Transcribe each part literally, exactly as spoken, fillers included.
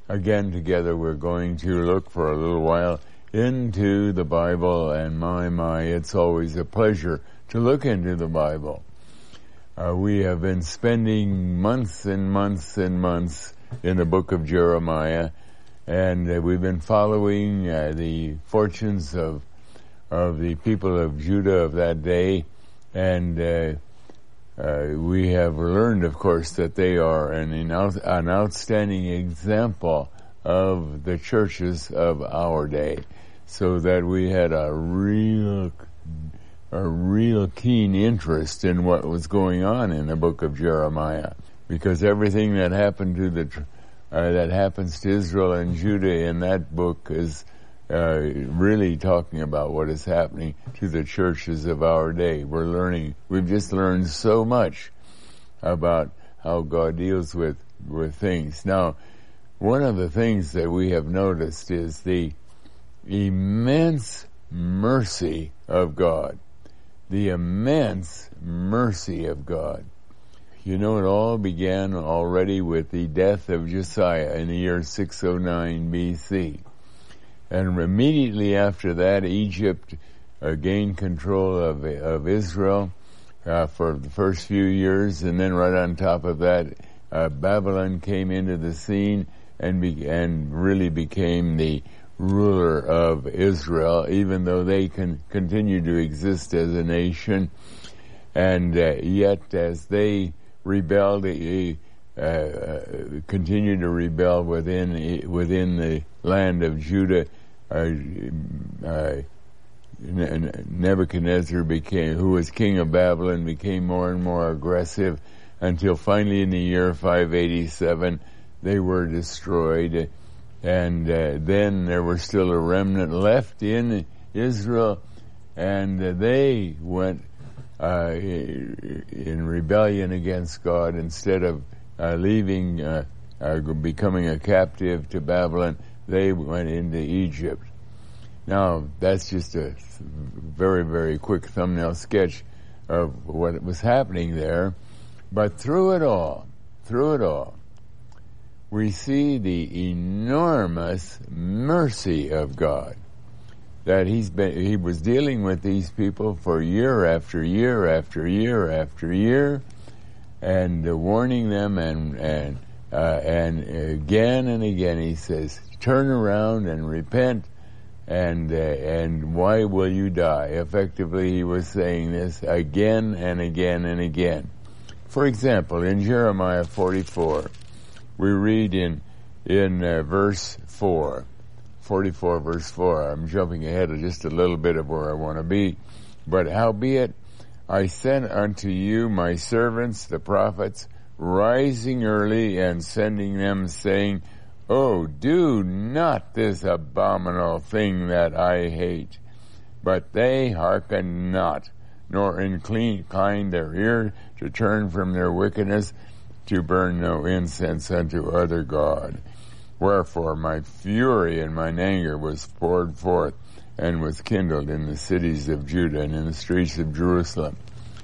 again together we're going to look for a little while into the Bible, and my, my, it's always a pleasure to look into the Bible. Uh, we have been spending months and months and months in the book of Jeremiah, and uh, we've been following uh, the fortunes of of the people of Judah of that day, and uh, uh, we have learned, of course, that they are an, an outstanding example of the churches of our day, so that we had a real a real keen interest in what was going on in the book of Jeremiah, because everything that happened to the uh, that happens to Israel and Judah in that book is uh, really talking about what is happening to the churches of our day. We're learning, we've just learned so much about how God deals with with things. Now, one of the things that we have noticed is the immense mercy of God. The immense mercy of God. You know, it all began already with the death of Josiah in the year six oh nine B C. And immediately after that, Egypt uh, gained control of, of Israel uh, for the first few years, and then right on top of that, uh, Babylon came into the scene and, be- and really became the ruler of Israel, even though they can continue to exist as a nation. And uh, yet, as they rebelled, uh, uh, continued to rebel within within the land of Judah, uh, uh, Nebuchadnezzar became, who was king of Babylon, became more and more aggressive, until finally in the year five eighty-seven they were destroyed. And uh, then there was still a remnant left in Israel, and uh, they went uh, in rebellion against God. Instead of uh, leaving, uh, uh, becoming a captive to Babylon, they went into Egypt. Now, that's just a very, very quick thumbnail sketch of what was happening there. But through it all, through it all, we see the enormous mercy of God, that he's been, he was dealing with these people for year after year after year after year, and uh, warning them, and and uh, and again and again he says, turn around and repent, and uh, and why will you die? Effectively, he was saying this again and again and again. For example, in Jeremiah forty-four, we read in in uh, verse four, forty-four verse four. I'm jumping ahead of just a little bit of where I want to be. But howbeit, I sent unto you my servants, the prophets, rising early and sending them, saying, Oh, do not this abominable thing that I hate. But they hearken not, nor incline their ear to turn from their wickedness, to burn no incense unto other God. Wherefore my fury and mine anger was poured forth, and was kindled in the cities of Judah and in the streets of Jerusalem.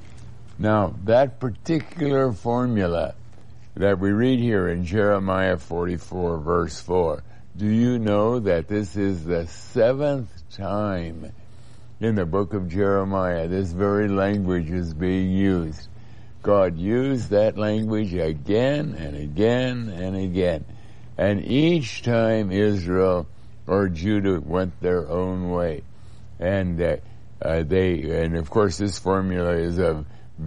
Now, that particular formula that we read here in Jeremiah forty-four verse four, do you know that this is the seventh time in the book of Jeremiah this very language is being used? God used that language again and again and again. And each time Israel or Judah went their own way. And uh, uh, they, and of course this formula is a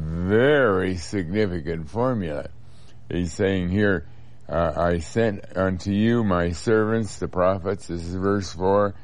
very significant formula. He's saying here, uh, I sent unto you my servants, the prophets, this is verse four,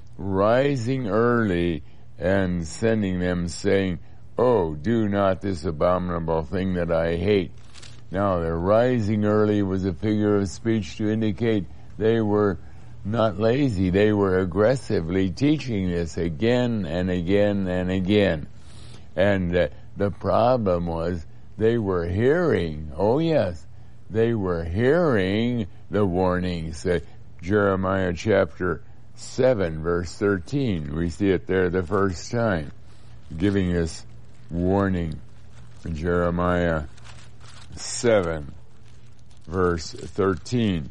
rising early and sending them, saying, Oh, do not this abominable thing that I hate. Now, their rising early was a figure of speech to indicate they were not lazy. They were aggressively teaching this again and again and again. And uh, the problem was they were hearing, oh yes, they were hearing the warnings. Uh, Jeremiah chapter seven, verse thirteen, we see it there the first time, giving us warning. Jeremiah seven, verse thirteen.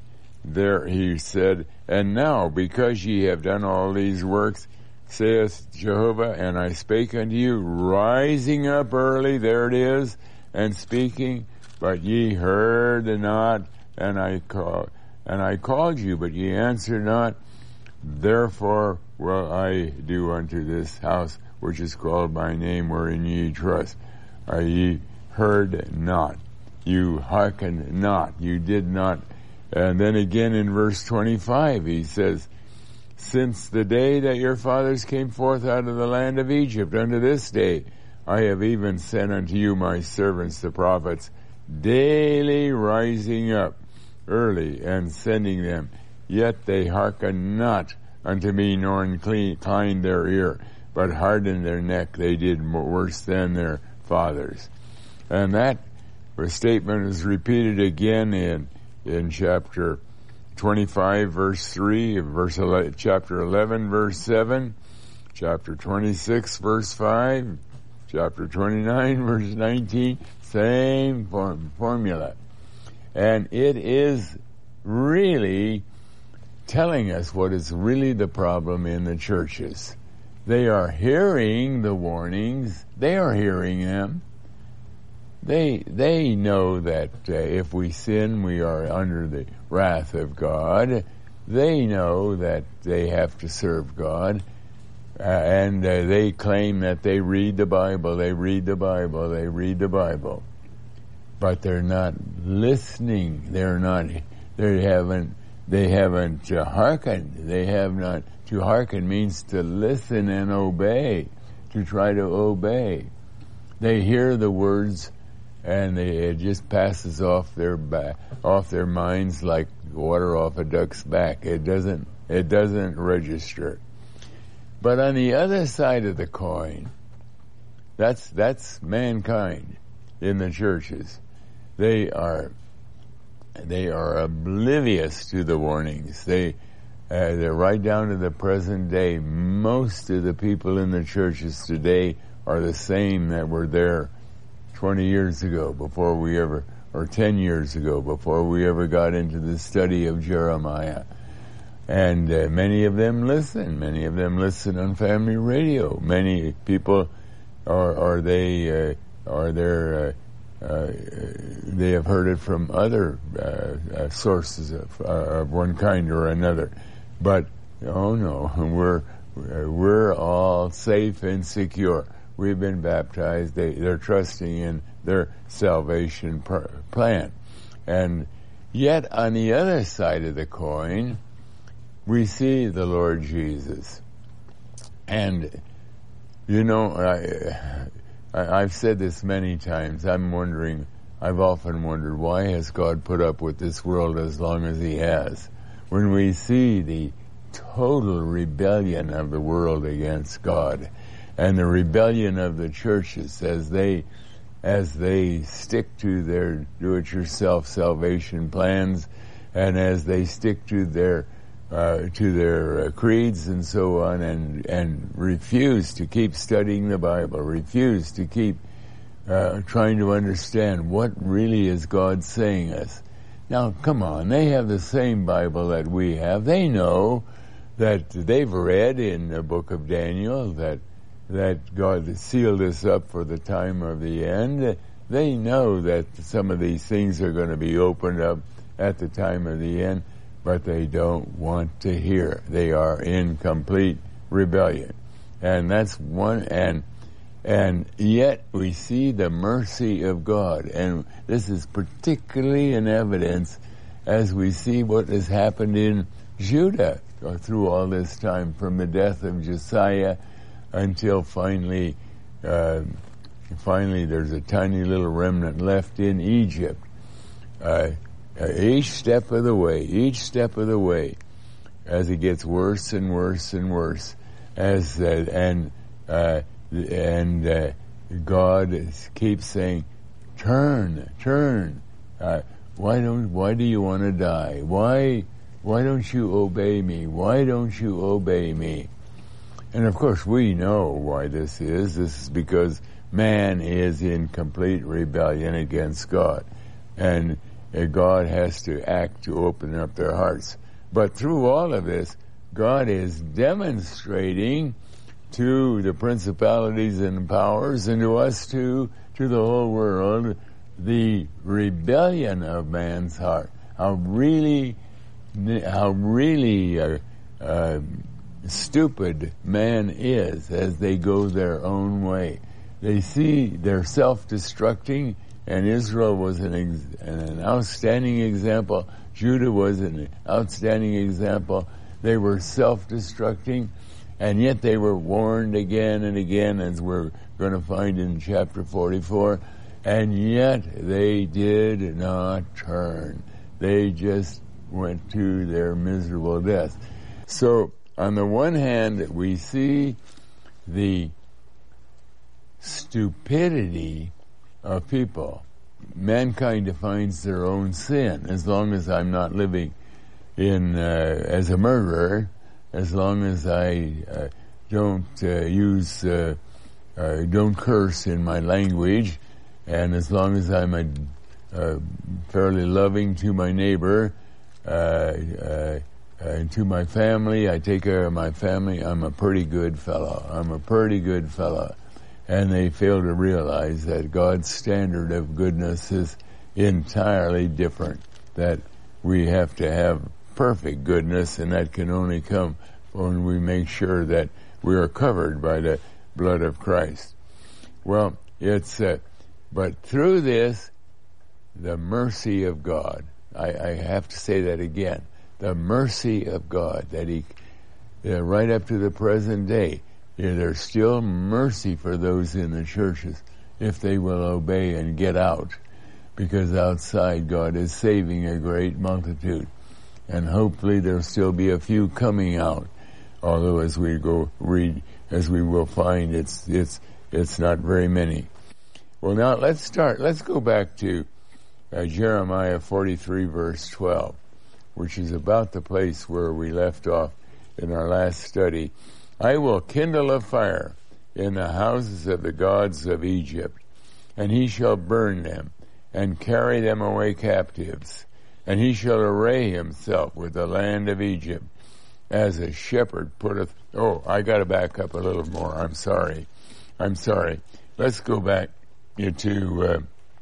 there he said, and now, because ye have done all these works, saith Jehovah, and I spake unto you, rising up early, there it is, and speaking, but ye heard not, and I call, and I called you, but ye answered not. Therefore will I do unto this house, which is called my name, wherein ye trust. Are ye heard not? You hearkened not. You did not. And then again in verse twenty-five, he says, since the day that your fathers came forth out of the land of Egypt unto this day, I have even sent unto you my servants the prophets, daily rising up early and sending them. Yet they hearkened not unto me, nor inclined their ear, but hardened their neck. They did worse than their fathers. And that statement is repeated again in in chapter twenty-five, verse three, verse eleven, chapter eleven, verse seven, chapter twenty-six, verse five, chapter twenty-nine, verse nineteen. Same form, formula. And it is really telling us what is really the problem in the churches. They are hearing the warnings. They are hearing them. They they know that uh, if we sin, we are under the wrath of God. They know that they have to serve God. Uh, and uh, they claim that they read the Bible, they read the Bible, they read the Bible. But they're not listening. They're not, they haven't, they haven't uh, hearkened. They have not, to hearken means to listen and obey, to try to obey. They hear the words and they, it just passes off their back, off their minds like water off a duck's back. It doesn't, it doesn't register. But on the other side of the coin, that's that's mankind in the churches. They are they are oblivious to the warnings. They uh, they're right down to the present day. Most of the people in the churches today are the same that were there twenty years ago, before we ever, or ten years ago, before we ever got into the study of Jeremiah. And uh, many of them listen. Many of them listen on family radio. Many people are, are they, uh, are there, uh, uh, they have heard it from other uh, uh, sources of, uh, of one kind or another. But, oh no, we're, we're all safe and secure. We've been baptized. They, they're trusting in their salvation pr- plan. And yet, on the other side of the coin, we see the Lord Jesus. And, you know, I, I, I've said this many times. I'm wondering, I've often wondered, why has God put up with this world as long as He has? When we see the total rebellion of the world against God, and the rebellion of the churches as they as they stick to their do-it-yourself salvation plans, and as they stick to their uh, to their uh, creeds and so on, and and refuse to keep studying the Bible, refuse to keep uh, trying to understand what really is God saying us. Now, come on, they have the same Bible that we have. They know that they've read in the book of Daniel that that God sealed us up for the time of the end. They know that some of these things are going to be opened up at the time of the end, but they don't want to hear. They are in complete rebellion. And that's one, and and yet we see the mercy of God. And this is particularly in evidence as we see what has happened in Judah through all this time, from the death of Josiah until finally, uh, finally there's a tiny little remnant left in Egypt. Uh, each step of the way, each step of the way, as it gets worse and worse and worse, as uh, and uh, and uh, God keeps saying, "Turn, turn. Uh, why don't? Why do you want to die? Why? Why don't you obey me? Why don't you obey me?" And of course, we know why this is. This is because man is in complete rebellion against God. And uh, God has to act to open up their hearts. But through all of this, God is demonstrating to the principalities and powers, and to us too, to the whole world, the rebellion of man's heart. How really, how really uh, uh, stupid man is as they go their own way. They see they're self-destructing, and Israel was an, ex- an outstanding example. Judah was an outstanding example. They were self-destructing, and yet they were warned again and again, as we're going to find in chapter forty-four, and yet they did not turn. They just went to their miserable death. So, on the one hand, we see the stupidity of people. Mankind defines their own sin. As long as I'm not living in uh, as a murderer, as long as I uh, don't uh, use, uh, uh, don't curse in my language, and as long as I'm a, uh, fairly loving to my neighbor, uh, uh, and to my family, I take care of my family, I'm a pretty good fellow. I'm a pretty good fellow. And they fail to realize that God's standard of goodness is entirely different, that we have to have perfect goodness, and that can only come when we make sure that we are covered by the blood of Christ. Well, it's, uh, but through this, the mercy of God, I, I have to say that again, the mercy of God, that He, uh, right up to the present day, yeah, there's still mercy for those in the churches if they will obey and get out, because outside God is saving a great multitude, and hopefully there'll still be a few coming out. Although, as we go read, as we will find, it's it's it's not very many. Well, now let's start. Let's go back to uh, Jeremiah forty-three, verse twelve, which is about the place where we left off in our last study. I will kindle a fire in the houses of the gods of Egypt, and he shall burn them, and carry them away captives. And he shall array himself with the land of Egypt, as a shepherd putteth... Oh, I got to back up a little more. I'm sorry. I'm sorry. Let's go back to uh,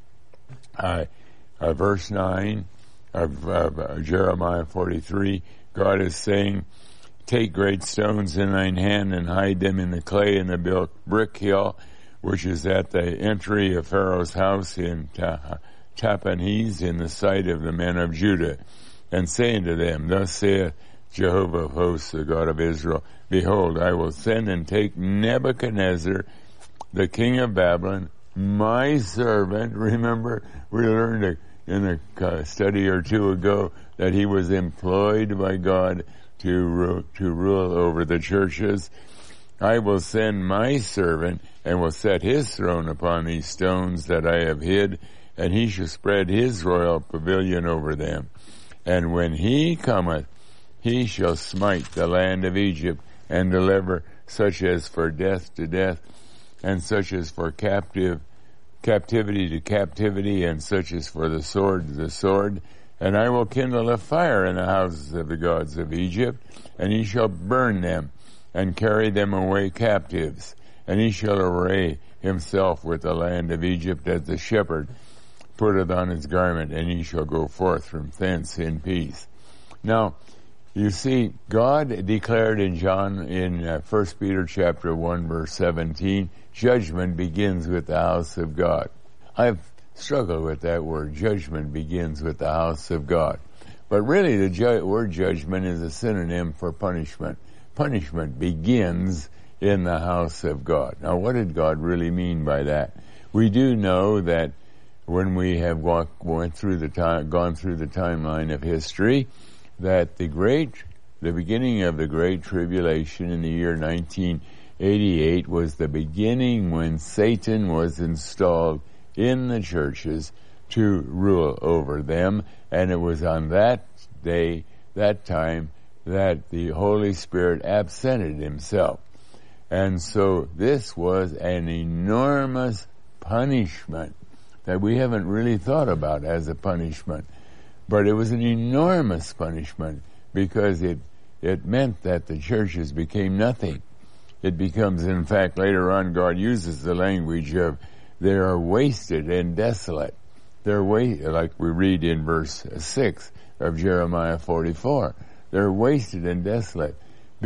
uh, uh, verse nine of uh, Jeremiah forty-three. God is saying, take great stones in thine hand and hide them in the clay in the brick hill, which is at the entry of Pharaoh's house in Ta- Tahpanhes in the sight of the men of Judah, and say unto them, thus saith Jehovah of hosts, the God of Israel, behold, I will send and take Nebuchadnezzar, the king of Babylon, my servant. Remember, we learned in a study or two ago that he was employed by God to ru- to rule over the churches. I will send my servant, and will set his throne upon these stones that I have hid, and he shall spread his royal pavilion over them. And when he cometh, he shall smite the land of Egypt, and deliver such as for death to death, and such as for captive captivity to captivity, and such as for the sword to the sword. And I will kindle a fire in the houses of the gods of Egypt, and he shall burn them, and carry them away captives. And he shall array himself with the land of Egypt as the shepherd putteth on his garment, and he shall go forth from thence in peace. Now, you see, God declared in John, in uh, First Peter chapter one, verse seventeen, judgment begins with the house of God. I've struggled with that word. Judgment begins with the house of God. But really, the ju- word judgment is a synonym for punishment. Punishment begins in the house of God. Now, what did God really mean by that? We do know that when we have walk, went through the time, gone through the timeline of history, that the great, the beginning of the Great Tribulation in the year nineteen eighty-eight was the beginning when Satan was installed in the churches to rule over them, and it was on that day, that time, that the Holy Spirit absented himself. And so this was an enormous punishment that we haven't really thought about as a punishment. But it was an enormous punishment because it it meant that the churches became nothing. It becomes, in fact, later on, God uses the language of they are wasted and desolate. They're wa- like we read in verse six of Jeremiah forty-four. They're wasted and desolate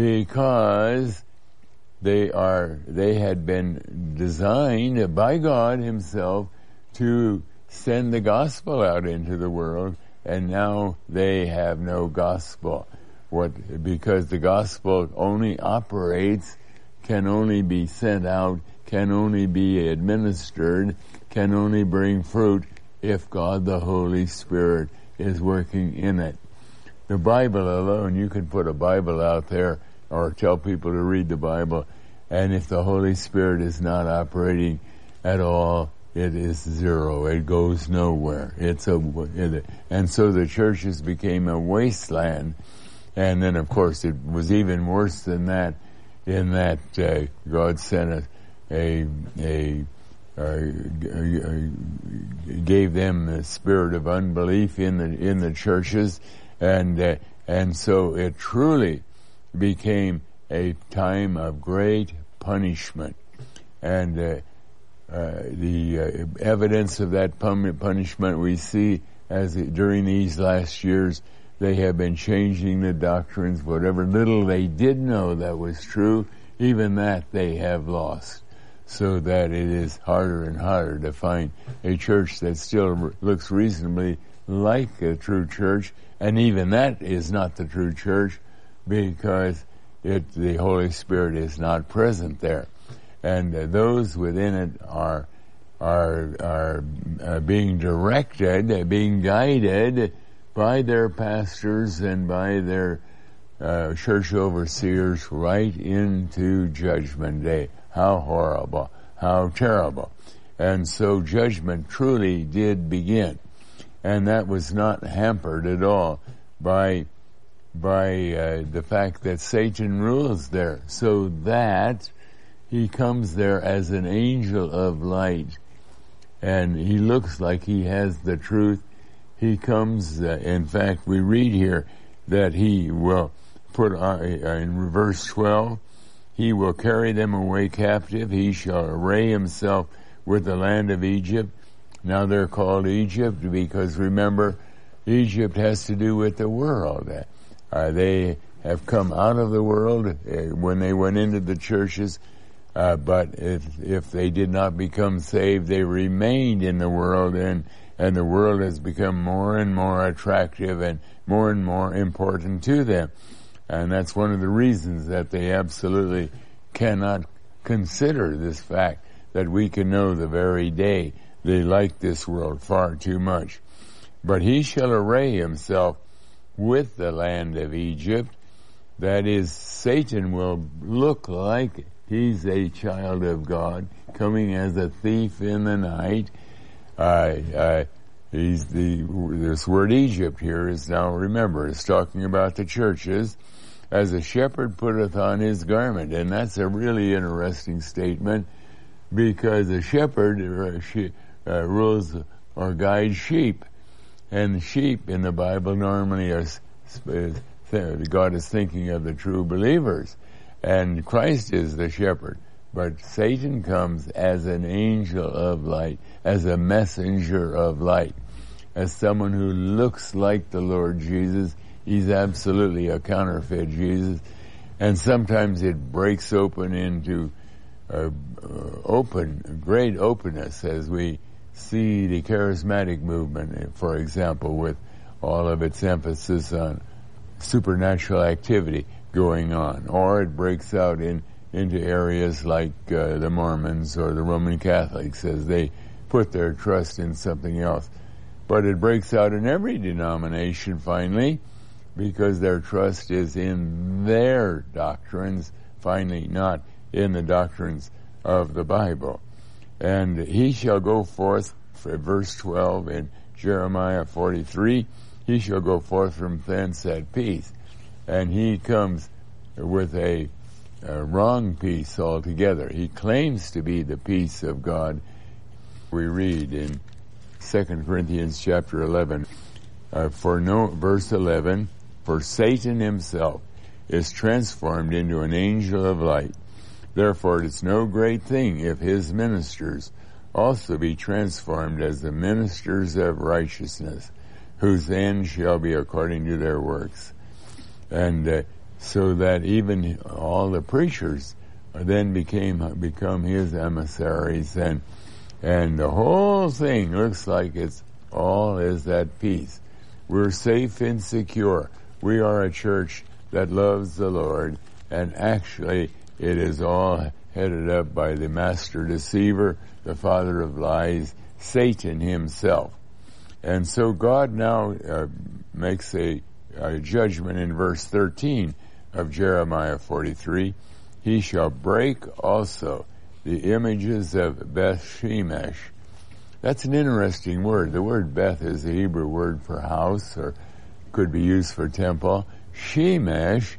because they are they had been designed by God Himself to send the gospel out into the world, and now they have no gospel. What because the gospel only operates, can only be sent out, can only be administered, can only bring fruit if God the Holy Spirit is working in it. The Bible alone, you can put a Bible out there or tell people to read the Bible, and if the Holy Spirit is not operating at all, it is zero. It goes nowhere. It's a, it, and so the churches became a wasteland. And then, of course, it was even worse than that, in that uh, God sent a, a, a, a, gave them the spirit of unbelief in the in the churches, and uh, and so it truly became a time of great punishment, and uh, uh, the uh, evidence of that punishment we see as it, during these last years. They have been changing the doctrines. Whatever little they did know that was true, even that they have lost. So that it is harder and harder to find a church that still looks reasonably like a true church, and even that is not the true church because it, the Holy Spirit is not present there. And uh, those within it are are are uh, being directed, uh, being guided by their pastors and by their uh, church overseers right into Judgment Day. How horrible, how terrible. And so judgment truly did begin. And that was not hampered at all by by uh, the fact that Satan rules there, so that he comes there as an angel of light, and he looks like he has the truth. He comes, uh, in fact, we read here that he will put, uh, in verse twelve, he will carry them away captive. He shall array himself with the land of Egypt. Now they're called Egypt because, remember, Egypt has to do with the world. Uh, they have come out of the world uh, when they went into the churches, uh, but if, if they did not become saved, they remained in the world, and and the world has become more and more attractive and more and more important to them. And that's one of the reasons that they absolutely cannot consider this fact that we can know the very day they like this world far too much. But he shall array himself with the land of Egypt. That is, Satan will look like he's a child of God, coming as a thief in the night. Uh, uh, he's the, this word Egypt here is now, remember, it's talking about the churches. As a shepherd putteth on his garment. And that's a really interesting statement, because a shepherd uh, she, uh, rules or guides sheep. And sheep in the Bible normally are, God is thinking of the true believers. And Christ is the shepherd. But Satan comes as an angel of light, as a messenger of light, as someone who looks like the Lord Jesus. He's absolutely a counterfeit Jesus. And sometimes it breaks open into uh, uh, open, great openness as we see the charismatic movement, for example, with all of its emphasis on supernatural activity going on. Or it breaks out in into areas like uh, the Mormons or the Roman Catholics as they put their trust in something else. But it breaks out in every denomination finally, because their trust is in their doctrines, finally, not in the doctrines of the Bible. And he shall go forth, for verse twelve in Jeremiah forty-three, he shall go forth from thence at peace. And he comes with a, a wrong peace altogether. He claims to be the peace of God. We read in Second Corinthians chapter eleven, Uh, for no, verse eleven, for Satan himself is transformed into an angel of light. Therefore it is no great thing if his ministers also be transformed as the ministers of righteousness, whose end shall be according to their works. And uh, so that even all the preachers then became become his emissaries, and and the whole thing looks like it's all is at peace. We're safe and secure. We are a church that loves the Lord, and actually it is all headed up by the master deceiver, the father of lies, Satan himself. And so God now uh, makes a, a judgment in verse thirteen of Jeremiah forty-three. He shall break also the images of Beth Shemesh. That's an interesting word. The word Beth is the Hebrew word for house, or could be used for temple. Shemesh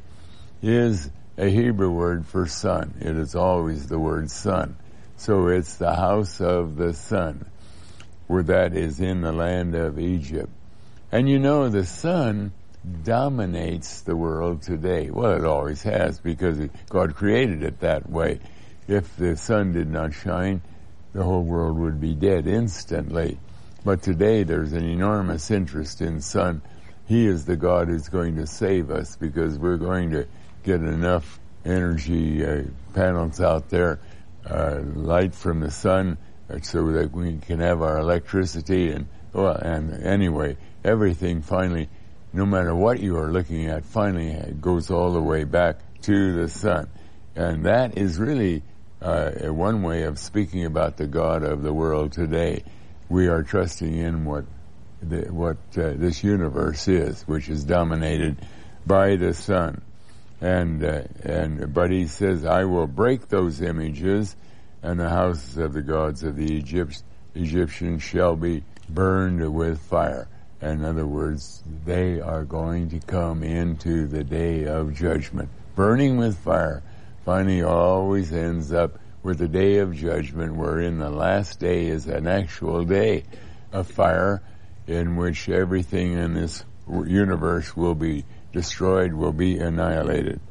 is a Hebrew word for sun. It is always the word sun. So it's the house of the sun, where that is in the land of Egypt. And you know, the sun dominates the world today. Well, it always has, because it, God created it that way. If the sun did not shine, the whole world would be dead instantly. But today there's an enormous interest in sun. He is the God who's going to save us, because we're going to get enough energy uh, panels out there, uh, light from the sun, uh, so that we can have our electricity. And well, and anyway, everything finally, no matter what you are looking at, finally goes all the way back to the sun. And that is really uh, one way of speaking about the God of the world today. We are trusting in what the, what uh, this universe is, which is dominated by the sun. And uh, and but he says, I will break those images, and the houses of the gods of the Egypt, Egyptians shall be burned with fire. In other words, they are going to come into the day of judgment. Burning with fire finally always ends up with the day of judgment, wherein the last day is an actual day of fire in which everything in this universe will be destroyed, will be annihilated.